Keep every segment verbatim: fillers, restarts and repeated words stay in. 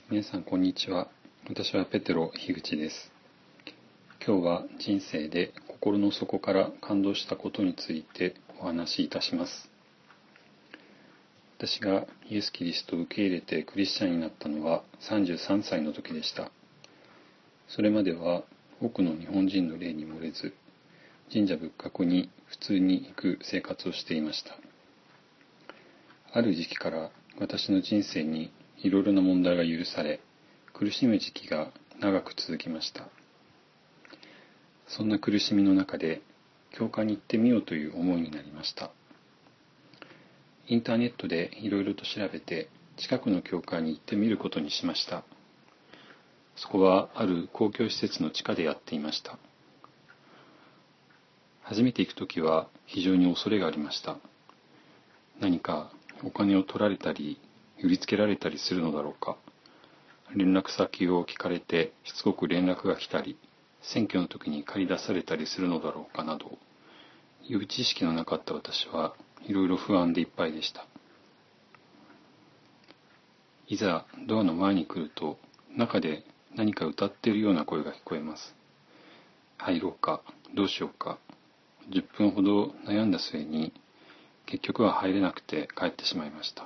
皆さんこんにちは。私はペテロ樋口です。今日は人生で心の底から感動したことについてお話しいたします。私がイエス・キリストを受け入れてクリスチャンになったのはさんじゅうさんさいの時でした。それまでは多くの日本人の例に漏れず、神社仏閣に普通に行く生活をしていました。ある時期から私の人生にいろいろな問題が許され、苦しむ時期が長く続きました。そんな苦しみの中で、教会に行ってみようという思いになりました。インターネットでいろいろと調べて、近くの教会に行ってみることにしました。そこはある公共施設の地下でやっていました。初めて行くときは非常に恐れがありました。何かお金を取られたり、売りつけられたりするのだろうか。連絡先を聞かれてしつこく連絡が来たり、選挙の時に借り出されたりするのだろうかなど、予備知識のなかった私はいろいろ不安でいっぱいでした。いざドアの前に来ると、中で何か歌っているような声が聞こえます。入ろうか、どうしようか。じゅっぷんほど悩んだ末に、結局は入れなくて帰ってしまいました。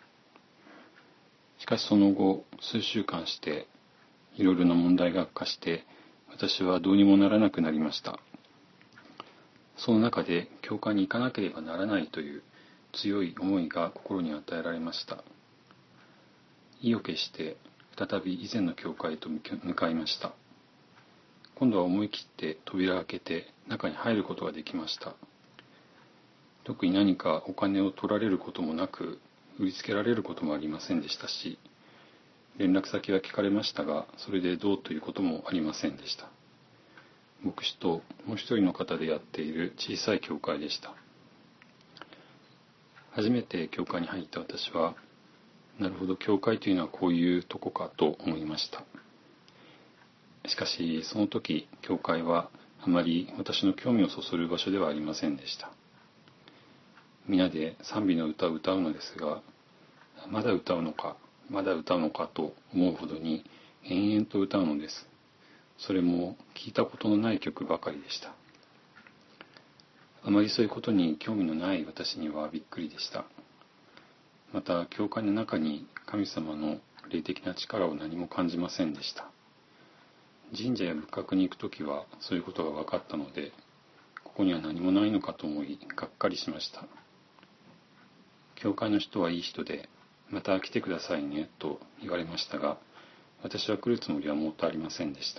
しかしその後、数週間して、いろいろな問題が悪化して、私はどうにもならなくなりました。その中で、教会に行かなければならないという強い思いが心に与えられました。意を決して、再び以前の教会と向かいました。今度は思い切って扉を開けて中に入ることができました。特に何かお金を取られることもなく、売りつけられることもありませんでしたし、連絡先は聞かれましたが、それでどうということもありませんでした。牧師ともう一人の方でやっている小さい教会でした。初めて教会に入った私は、なるほど、教会というのはこういうとこかと思いました。しかし、その時、教会はあまり私の興味をそそる場所ではありませんでした。皆で賛美の歌を歌うのですが、まだ歌うのか、まだ歌うのかと思うほどに延々と歌うのです。それも聞いたことのない曲ばかりでした。あまりそういうことに興味のない私にはびっくりでした。また、教会の中に神様の霊的な力を何も感じませんでした。神社や仏閣に行くときはそういうことが分かったので、ここには何もないのかと思い、がっかりしました。教会の人はいい人で、また来てくださいねと言われましたが、私は来るつもりはもっとありませんでした。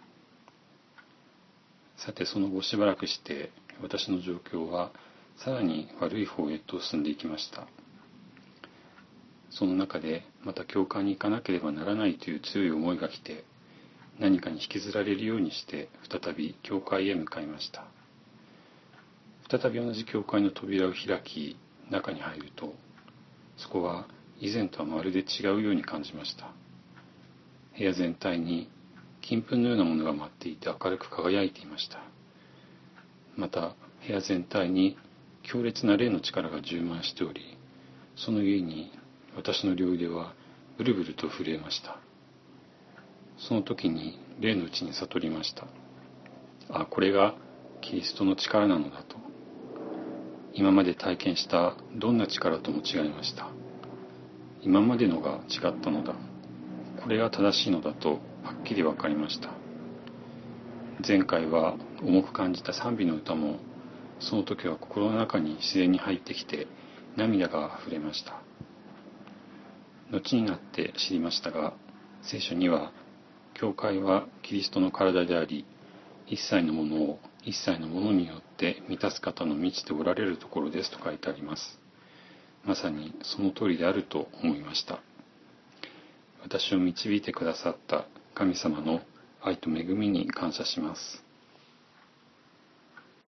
さて、その後しばらくして、私の状況はさらに悪い方へと進んでいきました。その中で、また教会に行かなければならないという強い思いが来て、何かに引きずられるようにして、再び教会へ向かいました。再び同じ教会の扉を開き、中に入ると、そこは以前とはまるで違うように感じました。部屋全体に金粉のようなものが舞っていて明るく輝いていました。また部屋全体に強烈な霊の力が充満しており、そのゆえに私の両腕はブルブルと震えました。その時に霊のうちに悟りました。あ、これがキリストの力なのだと。今まで体験したどんな力とも違いました。今までのが違ったのだ。これが正しいのだとはっきりわかりました。前回は重く感じた賛美の歌も、その時は心の中に自然に入ってきて涙が溢れました。後になって知りましたが、聖書には、教会はキリストの体であり、一切のものを一切のものによって満たす方の満ちておられるところですと書いてあります。まさにその通りであると思いました。私を導いてくださった神様の愛と恵みに感謝します。